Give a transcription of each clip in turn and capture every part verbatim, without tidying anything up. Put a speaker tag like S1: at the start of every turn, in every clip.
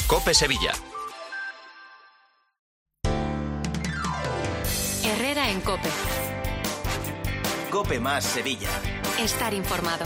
S1: COPE Sevilla.
S2: Herrera en COPE.
S1: COPE más Sevilla.
S2: Estar informado.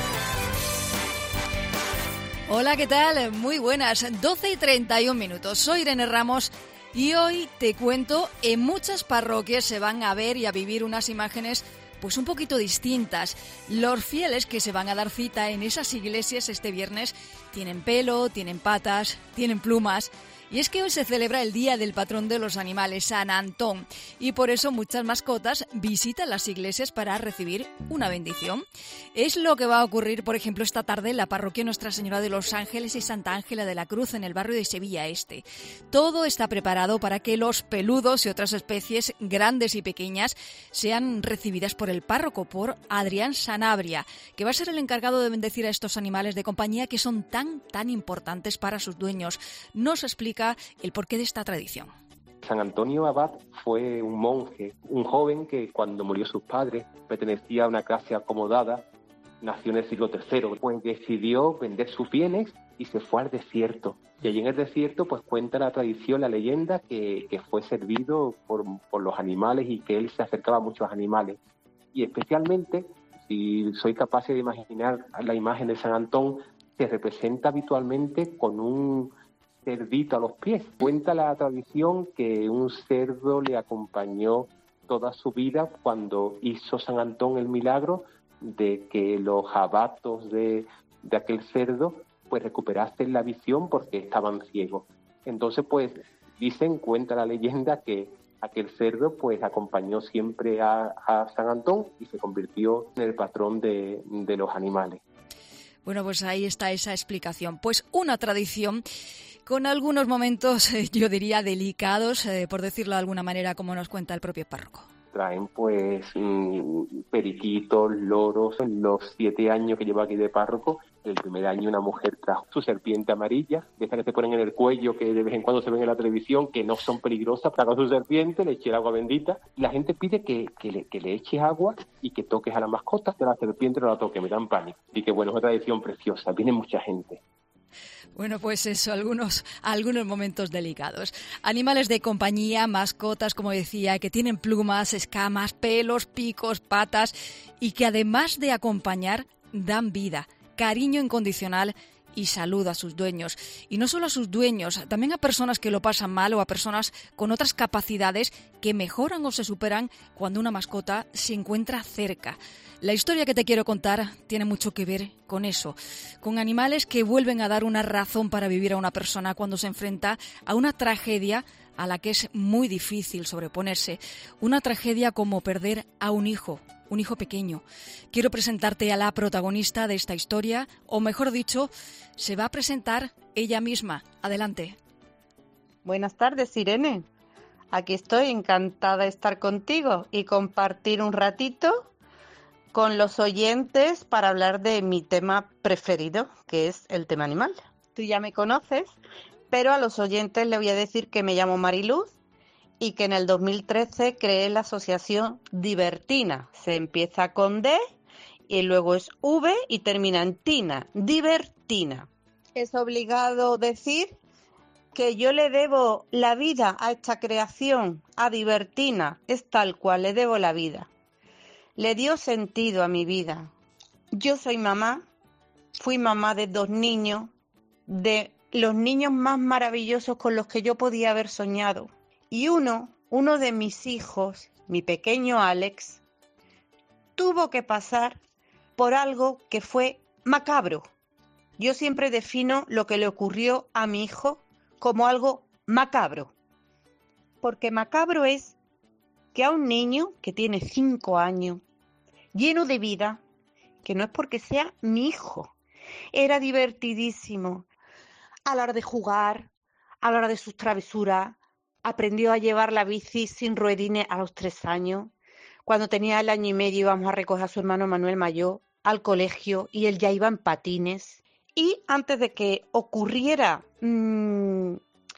S3: Hola, ¿qué tal? Muy buenas, doce y treinta y un minutos. Soy Irene Ramos y hoy te cuento, en muchas parroquias se van a ver y a vivir unas imágenes pues un poquito distintas. Los fieles que se van a dar cita en esas iglesias este viernes tienen pelo, tienen patas, tienen plumas. Y es que hoy se celebra el Día del Patrón de los Animales, San Antón, y por eso muchas mascotas visitan las iglesias para recibir una bendición. Es lo que va a ocurrir, por ejemplo, esta tarde en la parroquia Nuestra Señora de los Ángeles y Santa Ángela de la Cruz, en el barrio de Sevilla Este. Todo está preparado para que los peludos y otras especies grandes y pequeñas sean recibidas por el párroco, por Adrián Sanabria, que va a ser el encargado de bendecir a estos animales de compañía que son tan, tan importantes para sus dueños. Nos explica el porqué de esta tradición.
S4: San Antonio Abad fue un monje, un joven que cuando murió sus padres pertenecía a una clase acomodada, nació en el siglo tercero, pues decidió vender sus bienes y se fue al desierto. Y allí en el desierto pues cuenta la tradición, la leyenda, que, que fue servido por, por los animales y que él se acercaba a muchos animales. Y especialmente, si soy capaz de imaginar la imagen de San Antón, se representa habitualmente con un cerdito a los pies. Cuenta la tradición que un cerdo le acompañó toda su vida cuando hizo San Antón el milagro de que los abatos de, de aquel cerdo pues recuperasen la visión porque estaban ciegos. Entonces pues dicen, cuenta la leyenda, que aquel cerdo pues acompañó siempre a, a San Antón y se convirtió en el patrón de, de los animales.
S3: Bueno, pues ahí está esa explicación. Pues una tradición con algunos momentos, yo diría, delicados, eh, por decirlo de alguna manera, como nos cuenta el propio párroco.
S4: Traen pues mmm, periquitos, loros. En los siete años que llevo aquí de párroco, el primer año una mujer trajo su serpiente amarilla, de esas que se ponen en el cuello, que de vez en cuando se ven en la televisión, que no son peligrosas, trajo su serpiente, le eché el agua bendita. La gente pide que, que, le, que le eches agua y que toques a la mascota, que la serpiente no la toque, me dan pánico. Y que bueno, es una tradición preciosa, viene mucha gente.
S3: Bueno, pues eso, algunos, algunos momentos delicados. Animales de compañía, mascotas, como decía, que tienen plumas, escamas, pelos, picos, patas y que además de acompañar, dan vida, cariño incondicional y salud a sus dueños. Y no solo a sus dueños, también a personas que lo pasan mal o a personas con otras capacidades que mejoran o se superan cuando una mascota se encuentra cerca. La historia que te quiero contar tiene mucho que ver con eso, con animales que vuelven a dar una razón para vivir a una persona cuando se enfrenta a una tragedia a la que es muy difícil sobreponerse. Una tragedia como perder a un hijo, un hijo pequeño. Quiero presentarte a la protagonista de esta historia, o mejor dicho, se va a presentar ella misma. Adelante.
S5: Buenas tardes, Irene. Aquí estoy, encantada de estar contigo y compartir un ratito con los oyentes para hablar de mi tema preferido, que es el tema animal. Tú ya me conoces, pero a los oyentes les voy a decir que me llamo Mariluz y que en el dos mil trece creé la asociación Divertina. Se empieza con D y luego es V y termina en Tina. Divertina. Es obligado decir que yo le debo la vida a esta creación, a Divertina. Es tal cual, le debo la vida. Le dio sentido a mi vida. Yo soy mamá, fui mamá de dos niños, de los niños más maravillosos con los que yo podía haber soñado. Y uno, uno de mis hijos, mi pequeño Alex, tuvo que pasar por algo que fue macabro. Yo siempre defino lo que le ocurrió a mi hijo como algo macabro. Porque macabro es que a un niño que tiene cinco años, lleno de vida, que no es porque sea mi hijo, era divertidísimo. A la hora de jugar, a la hora de sus travesuras, aprendió a llevar la bici sin ruedines a los tres años. Cuando tenía el año y medio íbamos a recoger a su hermano Manuel Mayor al colegio y él ya iba en patines. Y antes de que ocurriera mmm,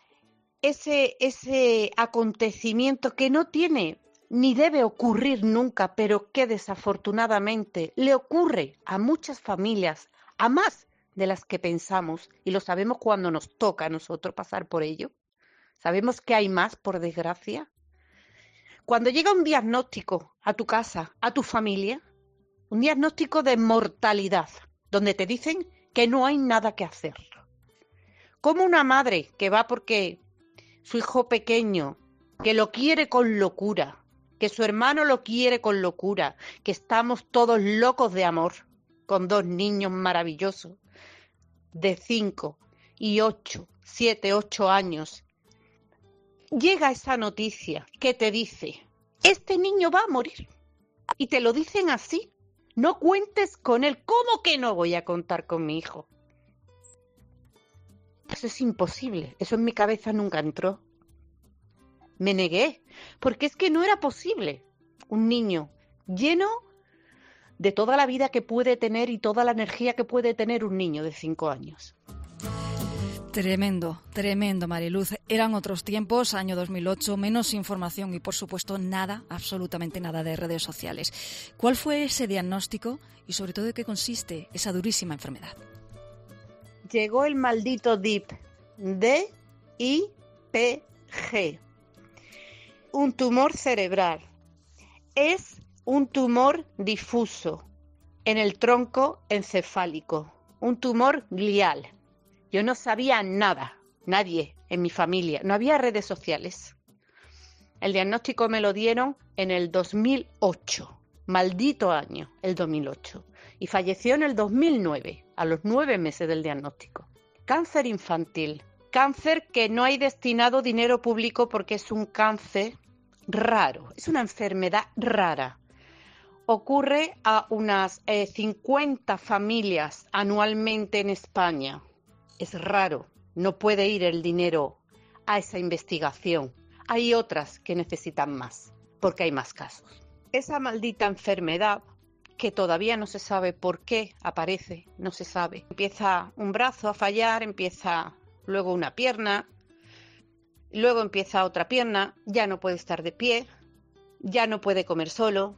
S5: ese, ese acontecimiento que no tiene ni debe ocurrir nunca, pero que desafortunadamente le ocurre a muchas familias, a más de las que pensamos y lo sabemos cuando nos toca a nosotros pasar por ello. Sabemos que hay más, por desgracia. Cuando llega un diagnóstico a tu casa, a tu familia, un diagnóstico de mortalidad, donde te dicen que no hay nada que hacer. Como una madre que va porque su hijo pequeño, que lo quiere con locura, que su hermano lo quiere con locura, que estamos todos locos de amor, con dos niños maravillosos, de cinco y ocho, siete, ocho años. Llega esa noticia que te dice, este niño va a morir. Y te lo dicen así. No cuentes con él. ¿Cómo que no voy a contar con mi hijo? Eso es imposible. Eso en mi cabeza nunca entró. Me negué, porque es que no era posible. Un niño lleno de toda la vida que puede tener y toda la energía que puede tener un niño de cinco años.
S3: Tremendo, tremendo, Mariluz. Eran otros tiempos, año dos mil ocho, menos información y, por supuesto, nada, absolutamente nada de redes sociales. ¿Cuál fue ese diagnóstico y, sobre todo, de qué consiste esa durísima enfermedad?
S5: Llegó el maldito D I P, D I P G, un tumor cerebral. Es un tumor difuso en el tronco encefálico, un tumor glial. Yo no sabía nada, nadie en mi familia, no había redes sociales. El diagnóstico me lo dieron en el dos mil ocho, maldito año, el dos mil ocho, y falleció en el dos mil nueve, a los nueve meses del diagnóstico. Cáncer infantil, cáncer que no hay destinado dinero público porque es un cáncer raro, es una enfermedad rara. Ocurre a unas eh, cincuenta familias anualmente en España. Es raro, no puede ir el dinero a esa investigación. Hay otras que necesitan más, porque hay más casos. Esa maldita enfermedad, que todavía no se sabe por qué aparece, no se sabe. Empieza un brazo a fallar, empieza luego una pierna, luego empieza otra pierna, ya no puede estar de pie, ya no puede comer solo.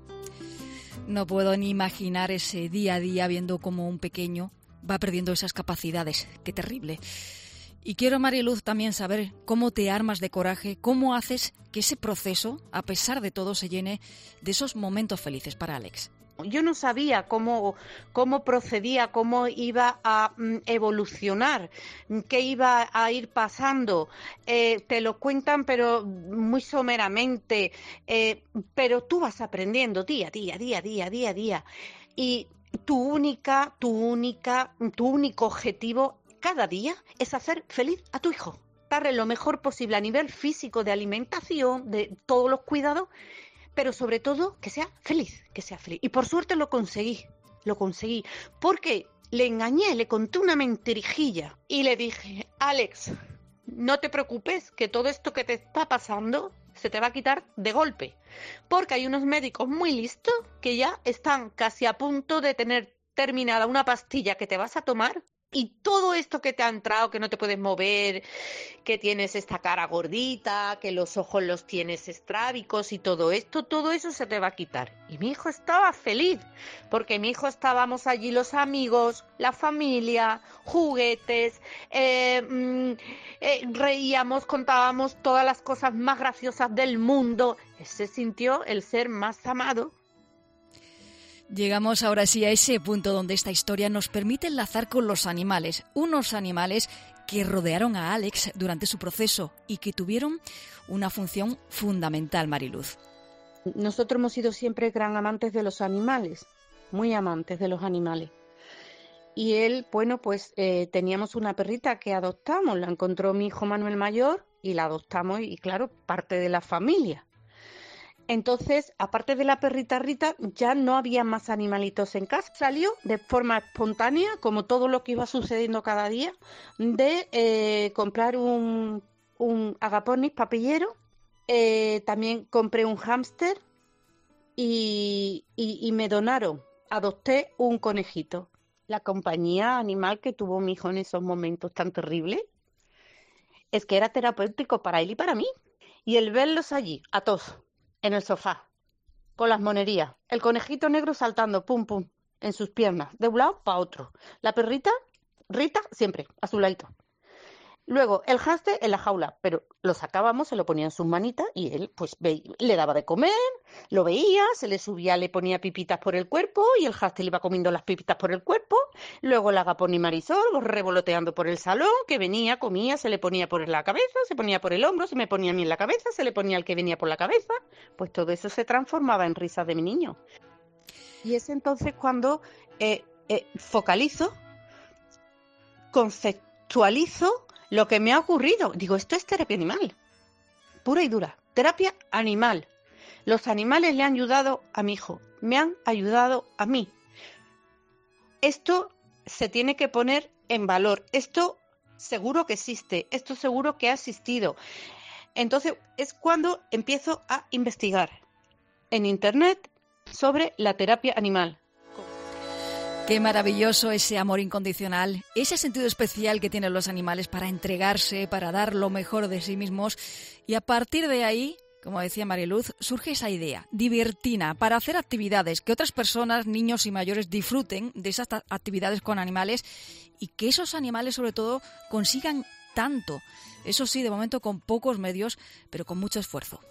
S3: No puedo ni imaginar ese día a día viendo cómo un pequeño va perdiendo esas capacidades. Qué terrible. Y quiero, Mariluz, también saber cómo te armas de coraje, cómo haces que ese proceso, a pesar de todo, se llene de esos momentos felices para Alex.
S5: Yo no sabía cómo, cómo procedía, cómo iba a mm, evolucionar, qué iba a ir pasando. Eh, te lo cuentan, pero muy someramente. Eh, pero tú vas aprendiendo día a día, día a día, día a día. Y tu única, tu única, tu único objetivo cada día es hacer feliz a tu hijo. Darle lo mejor posible a nivel físico, de alimentación, de todos los cuidados, pero sobre todo que sea feliz, que sea feliz. Y por suerte lo conseguí, lo conseguí, porque le engañé, le conté una mentirijilla y le dije, Alex, no te preocupes, que todo esto que te está pasando se te va a quitar de golpe, porque hay unos médicos muy listos que ya están casi a punto de tener terminada una pastilla que te vas a tomar. Y todo esto que te ha entrado, que no te puedes mover, que tienes esta cara gordita, que los ojos los tienes estrábicos y todo esto, todo eso se te va a quitar. Y mi hijo estaba feliz, porque mi hijo estábamos allí los amigos, la familia, juguetes, eh, mm, eh, reíamos, contábamos todas las cosas más graciosas del mundo. Él se sintió el ser más amado.
S3: Llegamos ahora sí a ese punto donde esta historia nos permite enlazar con los animales, unos animales que rodearon a Alex durante su proceso y que tuvieron una función fundamental, Mariluz.
S5: Nosotros hemos sido siempre gran amantes de los animales, muy amantes de los animales. Y él, bueno, pues eh, teníamos una perrita que adoptamos, la encontró mi hijo Manuel mayor y la adoptamos y claro, parte de la familia. Entonces, aparte de la perrita Rita, ya no había más animalitos en casa. Salió de forma espontánea, como todo lo que iba sucediendo cada día, de eh, comprar un, un agapornis papillero. Eh, también compré un hámster y, y, y me donaron. Adopté un conejito. La compañía animal que tuvo mi hijo en esos momentos tan terribles es que era terapéutico para él y para mí. Y el verlos allí, a todos, en el sofá, con las monerías, el conejito negro saltando, pum, pum, en sus piernas, de un lado para otro. La perrita, Rita, siempre, a su ladito. Luego, el hámster en la jaula, pero lo sacábamos, se lo ponía en sus manitas y él pues ve, le daba de comer, lo veía, se le subía, le ponía pipitas por el cuerpo y el hámster le iba comiendo las pipitas por el cuerpo. Luego la Agapón y Marisol revoloteando por el salón, que venía, comía, se le ponía por la cabeza, se ponía por el hombro, se me ponía a mí en la cabeza, se le ponía al que venía por la cabeza. Pues todo eso se transformaba en risas de mi niño. Y es entonces cuando eh, eh, focalizo, conceptualizo lo que me ha ocurrido. Digo, esto es terapia animal, pura y dura, terapia animal. Los animales le han ayudado a mi hijo, me han ayudado a mí. Esto se tiene que poner en valor, esto seguro que existe, esto seguro que ha existido. Entonces es cuando empiezo a investigar en internet sobre la terapia animal.
S3: Qué maravilloso ese amor incondicional, ese sentido especial que tienen los animales para entregarse, para dar lo mejor de sí mismos. Y a partir de ahí, como decía Mariluz, surge esa idea, Divertina, para hacer actividades que otras personas, niños y mayores, disfruten de esas actividades con animales y que esos animales, sobre todo, consigan tanto. Eso sí, de momento con pocos medios, pero con mucho esfuerzo.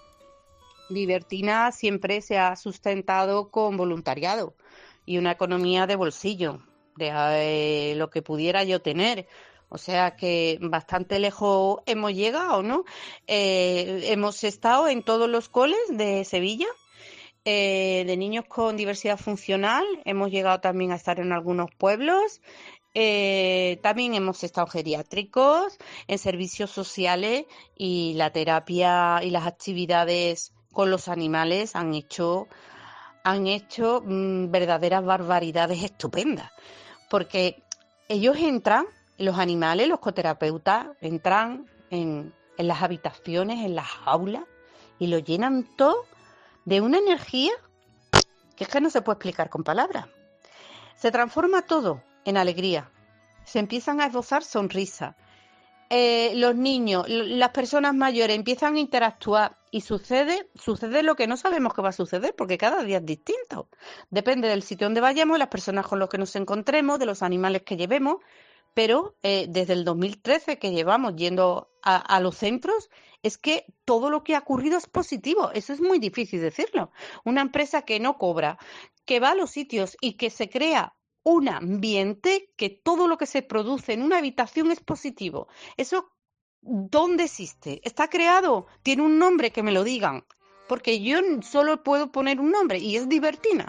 S5: Divertina siempre se ha sustentado con voluntariado y una economía de bolsillo, de eh, lo que pudiera yo tener. O sea que bastante lejos hemos llegado, ¿no? Eh, hemos estado en todos los coles de Sevilla, eh, de niños con diversidad funcional. Hemos llegado también a estar en algunos pueblos. Eh, también hemos estado en geriátricos, en servicios sociales, y la terapia y las actividades con los animales han hecho... han hecho mmm, verdaderas barbaridades estupendas, porque ellos entran, los animales, los coterapeutas, entran en, en las habitaciones, en las aulas, y lo llenan todo de una energía que es que no se puede explicar con palabras. Se transforma todo en alegría, se empiezan a esbozar sonrisas. Eh, los niños, las personas mayores empiezan a interactuar y sucede, sucede lo que no sabemos que va a suceder, porque cada día es distinto. Depende del sitio donde vayamos, las personas con las que nos encontremos, de los animales que llevemos, pero eh, desde el dos mil trece que llevamos yendo a, a los centros, es que todo lo que ha ocurrido es positivo. Eso es muy difícil decirlo. Una empresa que no cobra, que va a los sitios y que se crea un ambiente que todo lo que se produce en una habitación es positivo. Eso, ¿dónde existe? ¿Está creado? ¿Tiene un nombre? Que me lo digan. Porque yo solo puedo poner un nombre y es Divertina.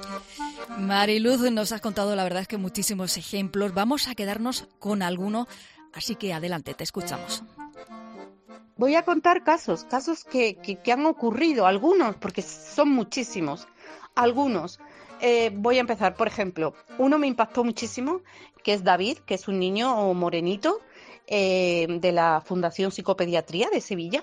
S3: Mariluz, nos has contado, la verdad es que muchísimos ejemplos. Vamos a quedarnos con alguno, así que adelante, te escuchamos.
S5: Voy a contar casos, casos que, que, que han ocurrido, algunos, porque son muchísimos, algunos. Eh, voy a empezar, por ejemplo, uno me impactó muchísimo, que es David, que es un niño morenito eh, de la Fundación Psicopediatría de Sevilla.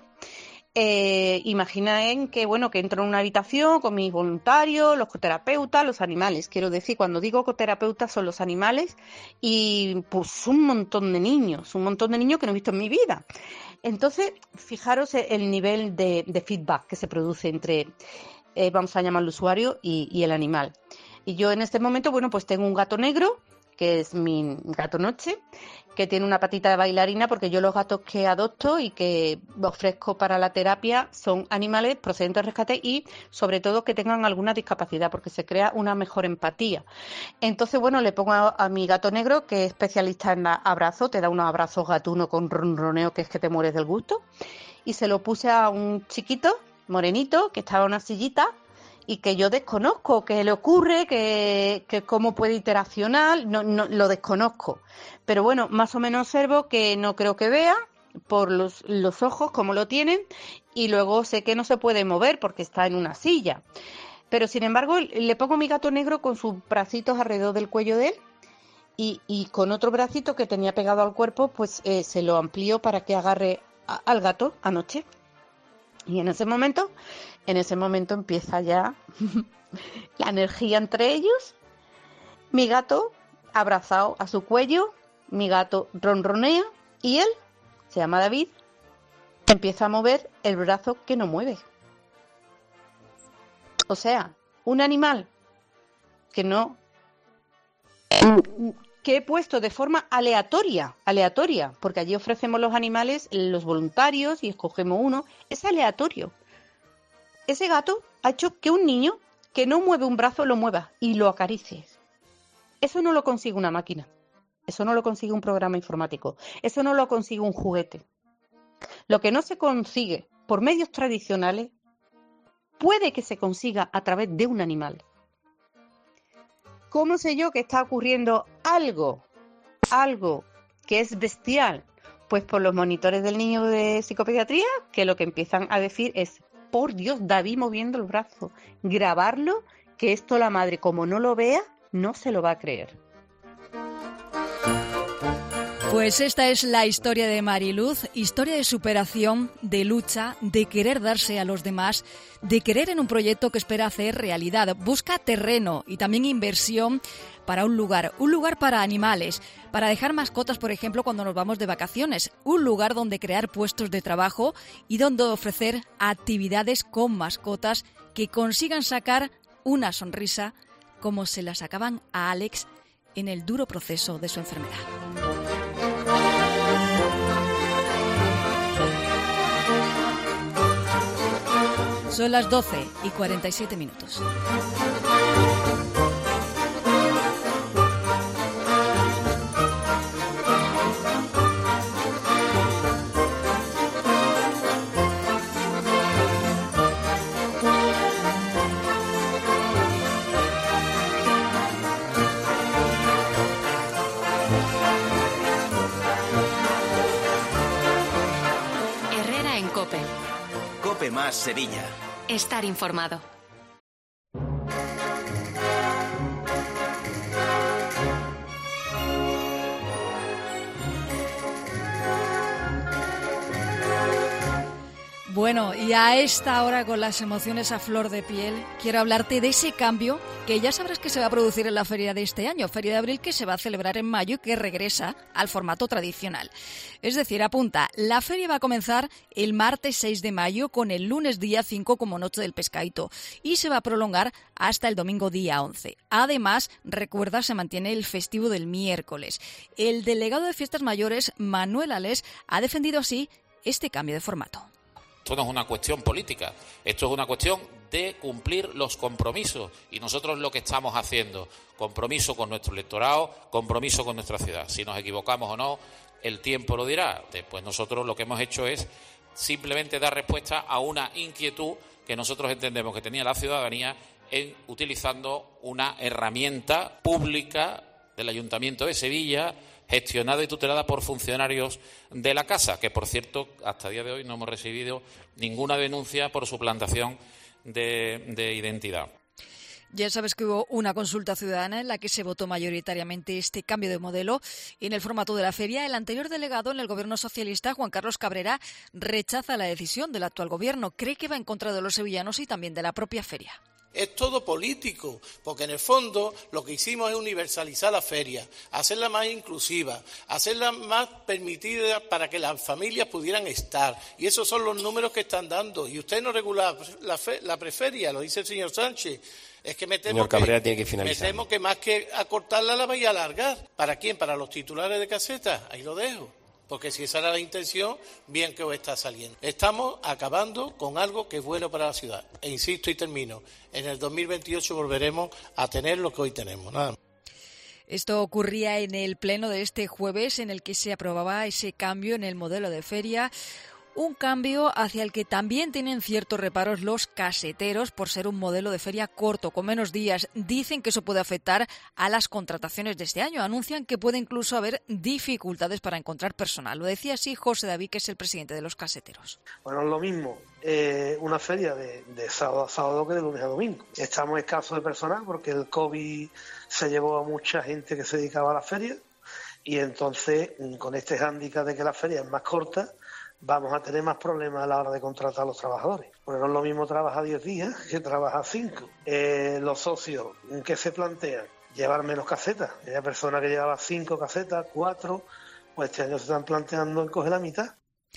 S5: Eh, imaginen que, bueno, que entro en una habitación con mis voluntarios, los coterapeutas, los animales. Quiero decir, cuando digo coterapeutas son los animales y pues un montón de niños, un montón de niños que no he visto en mi vida. Entonces, fijaros el nivel de, de feedback que se produce entre... Eh, vamos a llamarlo usuario y, y el animal. Y yo en este momento, bueno, pues tengo un gato negro, que es mi gato noche, que tiene una patita de bailarina, porque yo los gatos que adopto y que ofrezco para la terapia son animales procedentes de rescate y sobre todo que tengan alguna discapacidad, porque se crea una mejor empatía. Entonces, bueno, le pongo a, a mi gato negro, que es especialista en abrazos, te da unos abrazos gatuno con ronroneo que es que te mueres del gusto, y se lo puse a un chiquito morenito que estaba en una sillita y que yo desconozco qué le ocurre, que, que cómo puede interaccionar, no, no lo desconozco, pero bueno, más o menos observo que no creo que vea por los, los ojos como lo tienen, y luego sé que no se puede mover porque está en una silla, pero sin embargo le pongo mi gato negro con sus bracitos alrededor del cuello de él y, y con otro bracito que tenía pegado al cuerpo, pues eh, se lo amplío para que agarre a, al gato anoche. Y en ese momento, en ese momento empieza ya la energía entre ellos. Mi gato abrazado a su cuello, mi gato ronronea y él, se llama David, empieza a mover el brazo que no mueve. O sea, un animal que no que he puesto de forma aleatoria, aleatoria, porque allí ofrecemos los animales, los voluntarios, y escogemos uno, es aleatorio. Ese gato ha hecho que un niño que no mueve un brazo lo mueva y lo acaricie. Eso no lo consigue una máquina, eso no lo consigue un programa informático, eso no lo consigue un juguete. Lo que no se consigue por medios tradicionales puede que se consiga a través de un animal. ¿Cómo sé yo que está ocurriendo algo, algo que es bestial? Pues por los monitores del niño de psicopediatría, que lo que empiezan a decir es: por Dios, David moviendo el brazo, grabarlo, que esto la madre, como no lo vea, no se lo va a creer.
S3: Pues esta es la historia de Mariluz, historia de superación, de lucha, de querer darse a los demás, de querer en un proyecto que espera hacer realidad. Busca terreno y también inversión para un lugar, un lugar para animales, para dejar mascotas, por ejemplo, cuando nos vamos de vacaciones, un lugar donde crear puestos de trabajo y donde ofrecer actividades con mascotas que consigan sacar una sonrisa como se la sacaban a Alex en el duro proceso de su enfermedad. Son las doce y cuarenta y siete minutos.
S2: Herrera en COPE.
S1: COPE más Sevilla.
S2: Estar informado.
S3: Bueno, y a esta hora, con las emociones a flor de piel, quiero hablarte de ese cambio que ya sabrás que se va a producir en la feria de este año, Feria de Abril, que se va a celebrar en mayo y que regresa al formato tradicional. Es decir, apunta, la feria va a comenzar el martes seis de mayo con el lunes día cinco como Noche del Pescadito y se va a prolongar hasta el domingo día once. Además, recuerda, se mantiene el festivo del miércoles. El delegado de Fiestas Mayores, Manuel Alés, ha defendido así este cambio de formato.
S6: Esto no es una cuestión política, esto es una cuestión de cumplir los compromisos y nosotros lo que estamos haciendo, compromiso con nuestro electorado, compromiso con nuestra ciudad. Si nos equivocamos o no, el tiempo lo dirá. Después nosotros lo que hemos hecho es simplemente dar respuesta a una inquietud que nosotros entendemos que tenía la ciudadanía en utilizando una herramienta pública del Ayuntamiento de Sevilla, gestionada y tutelada por funcionarios de la Casa, que, por cierto, hasta el día de hoy no hemos recibido ninguna denuncia por suplantación de, de identidad.
S3: Ya sabes que hubo una consulta ciudadana en la que se votó mayoritariamente este cambio de modelo en el formato de la feria. El anterior delegado en el Gobierno socialista, Juan Carlos Cabrera, rechaza la decisión del actual Gobierno. Cree que va en contra de los sevillanos y también de la propia feria.
S7: Es todo político, porque en el fondo lo que hicimos es universalizar la feria, hacerla más inclusiva, hacerla más permitida para que las familias pudieran estar. Y esos son los números que están dando. Y usted no regula la, fe, la preferia, lo dice el señor Sánchez. Es que me temo,
S1: señor Cabrera,
S7: que,
S1: tiene que finalizar.
S7: me temo que más que acortarla la vaya a alargar. ¿Para quién? ¿Para los titulares de caseta? Ahí lo dejo. Porque si esa era la intención, bien que os está saliendo. Estamos acabando con algo que es bueno para la ciudad. E insisto y termino, en el dos mil veintiocho volveremos a tener lo que hoy tenemos. Nada más.
S3: Esto ocurría en el pleno de este jueves, en el que se aprobaba ese cambio en el modelo de feria. Un cambio hacia el que también tienen ciertos reparos los caseteros por ser un modelo de feria corto, con menos días. Dicen que eso puede afectar a las contrataciones de este año. Anuncian que puede incluso haber dificultades para encontrar personal. Lo decía así José David, que es el presidente de los caseteros.
S8: Bueno, es lo mismo eh, una feria de, de sábado a sábado que de lunes a domingo. Estamos escasos de personal porque el COVID se llevó a mucha gente que se dedicaba a la feria y entonces, con este hándicap de que la feria es más corta, vamos a tener más problemas a la hora de contratar a los trabajadores. Porque no es lo mismo trabajar diez días que trabajar cinco. Eh, los socios que se plantean llevar menos casetas. Hay personas que llevaban cinco casetas, cuatro, pues este año se están planteando en coger la mitad.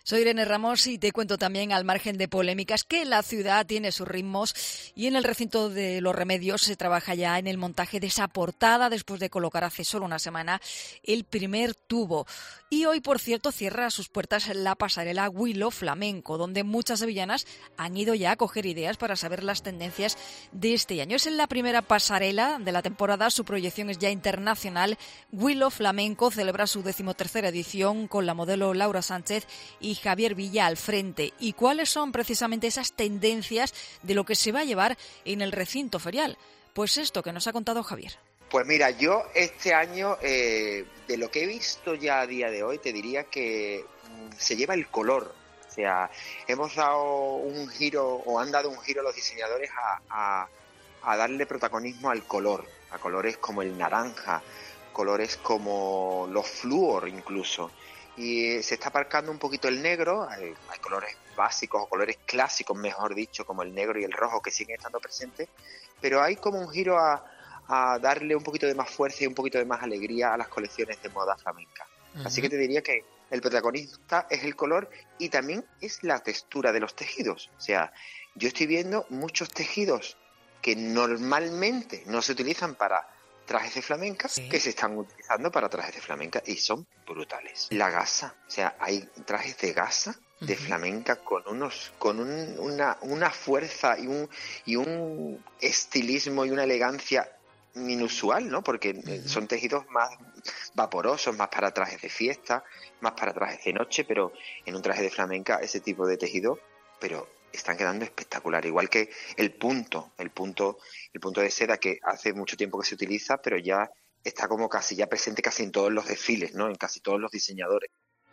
S3: Soy Irene Ramos y te cuento también, al margen de polémicas, que la ciudad tiene sus ritmos y en el recinto de Los Remedios se trabaja ya en el montaje de esa portada después de colocar hace solo una semana el primer tubo. Y hoy, por cierto, cierra sus puertas la pasarela Willow Flamenco, donde muchas sevillanas han ido ya a coger ideas para saber las tendencias de este año. Es la primera pasarela de la temporada, su proyección es ya internacional. Willow Flamenco celebra su decimotercera edición con la modelo Laura Sánchez y Javier Villa al frente. ¿Y cuáles son precisamente esas tendencias de lo que se va a llevar en el recinto ferial? Pues esto que nos ha contado Javier.
S9: Pues mira, yo este año, eh, de lo que he visto ya a día de hoy, te diría que mm, se lleva el color. O sea, hemos dado un giro, o han dado un giro los diseñadores a, a, a darle protagonismo al color, a colores como el naranja, colores como los flúor incluso. Y se está aparcando un poquito el negro, hay, hay colores básicos o colores clásicos, mejor dicho, como el negro y el rojo que siguen estando presentes, pero hay como un giro a, a darle un poquito de más fuerza y un poquito de más alegría a las colecciones de moda flamenca. Uh-huh. Así que te diría que el protagonista es el color y también es la textura de los tejidos. O sea, yo estoy viendo muchos tejidos que normalmente no se utilizan para trajes de flamenca, sí, que se están utilizando para trajes de flamenca y son brutales. La gasa, o sea, hay trajes de gasa de uh-huh. flamenca con unos con un, una, una fuerza y un y un estilismo y una elegancia inusual, ¿no? Porque uh-huh. son tejidos más vaporosos, más para trajes de fiesta, más para trajes de noche, pero en un traje de flamenca ese tipo de tejido, pero están quedando espectacular, igual que el punto, el punto, el punto de seda que hace mucho tiempo que se utiliza, pero ya está como casi ya presente casi en todos los desfiles, ¿no? En casi todos los diseñadores.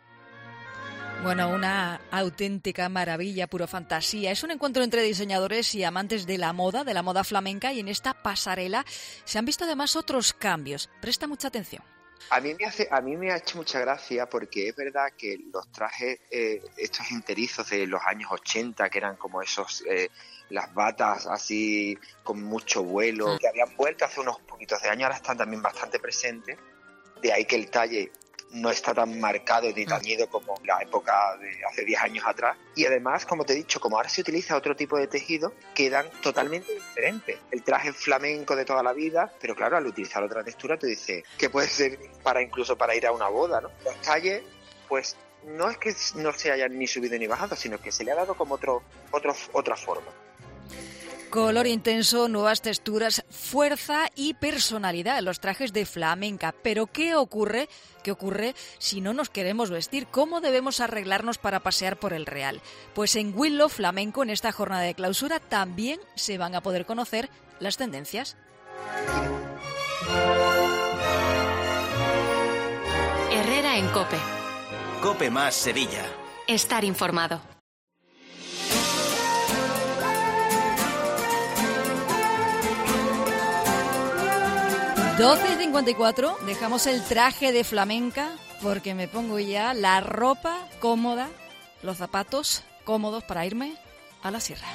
S3: Bueno, una auténtica maravilla, puro fantasía. Es un encuentro entre diseñadores y amantes de la moda, de la moda flamenca, y en esta pasarela se han visto además otros cambios. Presta mucha atención.
S9: A mí me hace, a mí me ha hecho mucha gracia porque es verdad que los trajes, eh, estos enterizos de los años ochenta, que eran como esos, eh, las batas así con mucho vuelo, que habían vuelto hace unos poquitos de años, ahora están también bastante presentes. De ahí que el talle no está tan marcado ni tañido como la época de hace diez años atrás. Y además, como te he dicho, como ahora se utiliza otro tipo de tejido, quedan totalmente diferentes. El traje flamenco de toda la vida, pero claro, al utilizar otra textura, tú dices que puede ser para incluso para ir a una boda, ¿no? Los talles, pues no es que no se hayan ni subido ni bajado, sino que se le ha dado como otro, otro, otra forma.
S3: Color intenso, nuevas texturas, fuerza y personalidad en los trajes de flamenca. Pero ¿qué ocurre? ¿Qué ocurre si no nos queremos vestir? ¿Cómo debemos arreglarnos para pasear por el Real? Pues en Willow Flamenco, en esta jornada de clausura, también se van a poder conocer las tendencias.
S2: Herrera en COPE.
S1: COPE más Sevilla.
S2: Estar informado.
S3: doce y cincuenta y cuatro, dejamos el traje de flamenca porque me pongo ya la ropa cómoda, los zapatos cómodos para irme a la sierra.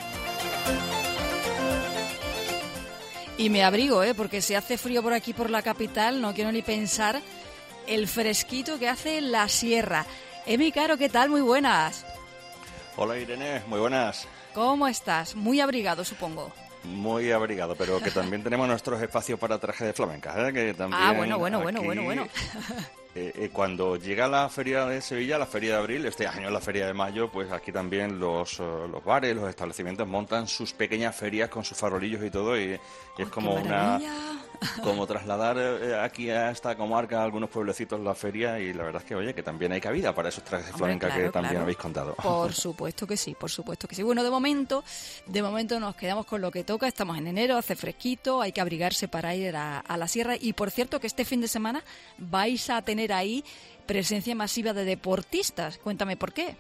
S3: Y me abrigo, ¿eh? Porque si hace frío por aquí, por la capital, no quiero ni pensar el fresquito que hace en la sierra. Emi Caro, ¿qué tal? Muy buenas.
S10: Hola Irene, muy buenas.
S3: ¿Cómo estás? Muy abrigado, supongo.
S10: Muy abrigado, pero que también tenemos nuestros espacios para trajes de flamenca, ¿eh? Que también
S3: ah, bueno, bueno,
S10: aquí,
S3: bueno, bueno, bueno.
S10: Eh, eh, cuando llega la feria de Sevilla, la feria de abril, este año la feria de mayo, pues aquí también los, uh, los bares, los establecimientos montan sus pequeñas ferias con sus farolillos y todo, y, y
S3: oh,
S10: es como una como trasladar eh, aquí a esta comarca a algunos pueblecitos la feria, y la verdad es que, oye, que también hay cabida para esos trajes de flamenca. Hombre, claro, que también claro. Habéis contado.
S3: Por supuesto que sí, por supuesto que sí. Bueno, de momento, de momento nos quedamos con lo que toca, estamos en enero, hace fresquito, hay que abrigarse para ir a, a la sierra, y por cierto que este fin de semana vais a tener ahí presencia masiva de deportistas. Cuéntame por qué.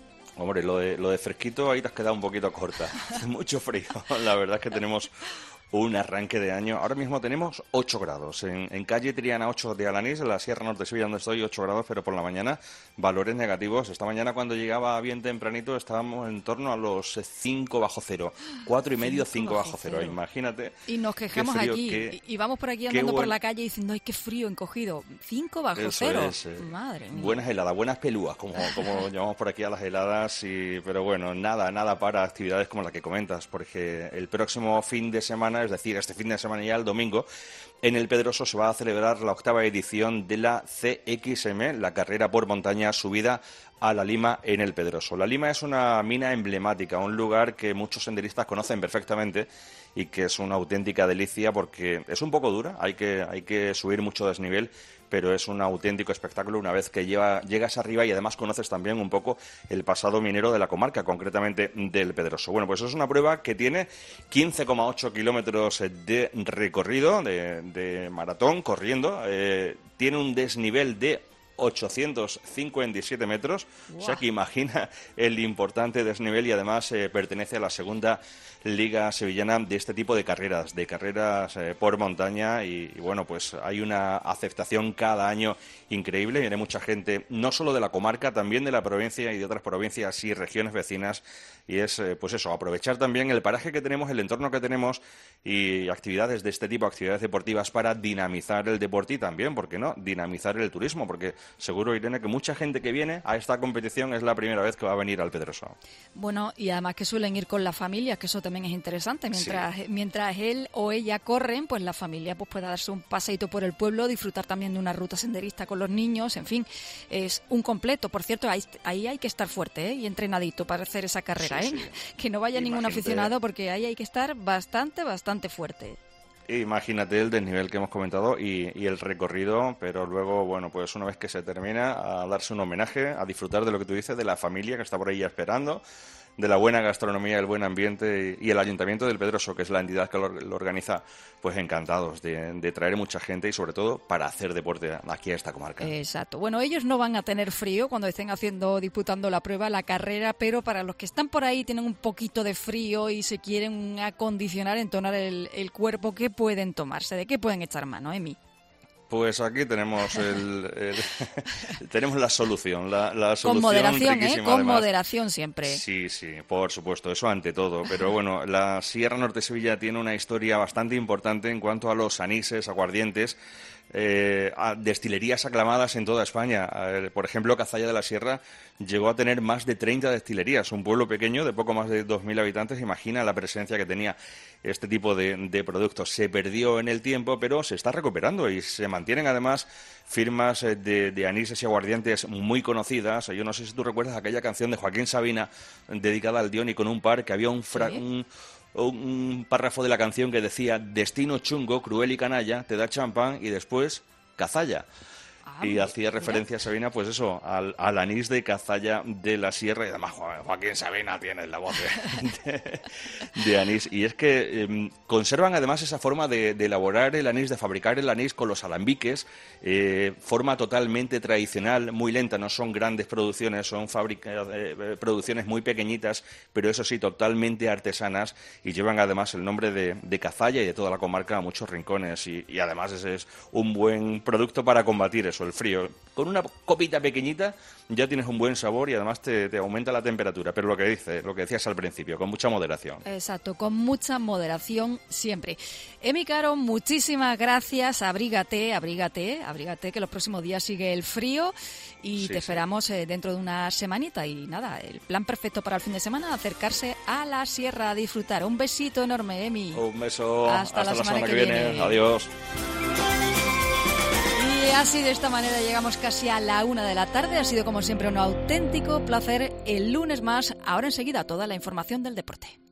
S10: Hombre, lo de, lo de fresquito ahí te has quedado un poquito corta. Hace mucho frío. La verdad es que tenemos un arranque de año. Ahora mismo tenemos ocho grados. En, en calle Triana ocho de Alanís, en la Sierra Norte de Sevilla donde estoy, ocho grados, pero por la mañana valores negativos. Esta mañana cuando llegaba bien tempranito estábamos en torno a los cinco bajo cero. cuatro y medio, cinco bajo cero. Imagínate.
S3: Y nos quejamos
S10: frío,
S3: aquí.
S10: qué,
S3: y vamos por aquí andando
S10: buen...
S3: por la calle diciendo, ay, qué frío encogido. cinco bajo
S10: Eso
S3: cero.
S10: Es, eh,
S3: Madre mía.
S10: Buenas heladas, buenas pelúas, como, como llamamos por aquí a las heladas. Y, pero bueno, nada, nada para actividades como la que comentas, porque el próximo fin de semana, es decir, este fin de semana ya el domingo, en el Pedroso se va a celebrar la octava edición de la C X M, la carrera por montaña subida a La Lima en el Pedroso. La Lima es una mina emblemática, un lugar que muchos senderistas conocen perfectamente y que es una auténtica delicia porque es un poco dura, hay que, hay que subir mucho desnivel, pero es un auténtico espectáculo una vez que lleva, llegas arriba y además conoces también un poco el pasado minero de la comarca, concretamente del Pedroso. Bueno, pues es una prueba que tiene quince coma ocho kilómetros de recorrido, de, de maratón, corriendo, eh, tiene un desnivel de ochocientos cincuenta y siete metros, wow. O sea que imagina el importante desnivel y además eh, pertenece a la segunda liga sevillana de este tipo de carreras, de carreras eh, por montaña y, y bueno, pues hay una aceptación cada año increíble, viene mucha gente, no solo de la comarca, también de la provincia y de otras provincias y regiones vecinas y es, eh, pues eso, aprovechar también el paraje que tenemos, el entorno que tenemos y actividades de este tipo, actividades deportivas para dinamizar el deporte y también, ¿por qué no?, dinamizar el turismo, porque seguro, Irene, que mucha gente que viene a esta competición es la primera vez que va a venir al Pedroso.
S3: Bueno, y además que suelen ir con la familia, que eso también es interesante. Mientras, sí. mientras él o ella corren, pues la familia pues puede darse un paseíto por el pueblo, disfrutar también de una ruta senderista con los niños, en fin, es un completo. Por cierto, ahí, ahí hay que estar fuerte, ¿eh?, y entrenadito para hacer esa carrera, sí, ¿eh? Sí. Que no vaya Imagínate. Ningún aficionado porque ahí hay que estar bastante, bastante fuerte.
S10: Imagínate el desnivel que hemos comentado y, y el recorrido, pero luego, bueno, pues una vez que se termina, a darse un homenaje, a disfrutar de lo que tú dices, de la familia que está por ahí ya esperando, de la buena gastronomía, el buen ambiente y el Ayuntamiento del Pedroso, que es la entidad que lo, lo organiza, pues encantados de, de traer mucha gente y sobre todo para hacer deporte aquí a esta comarca.
S3: Exacto. Bueno, ellos no van a tener frío cuando estén haciendo, disputando la prueba, la carrera, pero para los que están por ahí tienen un poquito de frío y se quieren acondicionar, entonar el, el cuerpo, ¿qué pueden tomarse? ¿De qué pueden echar mano, Emi?
S10: Pues aquí tenemos el, el tenemos la solución, la, la solución
S3: con moderación, ¿eh? Con
S10: además.
S3: moderación siempre.
S10: Sí, sí, por supuesto, eso ante todo. Pero bueno, la Sierra Norte de Sevilla tiene una historia bastante importante en cuanto a los anises, aguardientes, eh, a destilerías aclamadas en toda España. Eh, por ejemplo, Cazalla de la Sierra llegó a tener más de treinta destilerías. Un pueblo pequeño de poco más de dos mil habitantes. Imagina la presencia que tenía este tipo de, de productos. Se perdió en el tiempo, pero se está recuperando y se mantienen además firmas de, de anises y aguardientes muy conocidas. Yo no sé si tú recuerdas aquella canción de Joaquín Sabina dedicada al Dioni con un par, que había un, fra- ¿Sí? un, un párrafo de la canción que decía: destino chungo, cruel y canalla, te da champán y después Cazalla. Ah, y hacía referencia, Sabina, pues eso, al, al anís de Cazalla de la Sierra. Y además Joaquín Sabina tiene la voz de, de, de anís. Y es que eh, conservan además esa forma de, de elaborar el anís, de fabricar el anís con los alambiques, eh, forma totalmente tradicional, muy lenta. No son grandes producciones, son fabrica, eh, producciones muy pequeñitas, pero eso sí, totalmente artesanas. Y llevan además el nombre de, de Cazalla y de toda la comarca a muchos rincones. Y, y además ese es un buen producto para combatir eso, el frío. Con una copita pequeñita ya tienes un buen sabor y además te, te aumenta la temperatura, pero lo que dice, lo que decías al principio, con mucha moderación.
S3: Exacto, con mucha moderación siempre. Emi Caro, muchísimas gracias, abrígate, abrígate, abrígate, que los próximos días sigue el frío y sí, te esperamos sí. eh, dentro de una semanita y nada, el plan perfecto para el fin de semana, acercarse a la sierra a disfrutar. Un besito enorme, Emi.
S10: Un beso,
S3: hasta, hasta la,
S10: la
S3: semana, semana
S10: que, que viene. viene, adiós.
S3: Y así, de esta manera, llegamos casi a la una de la tarde. Ha sido, como siempre, un auténtico placer. El lunes más, ahora enseguida, toda la información del deporte.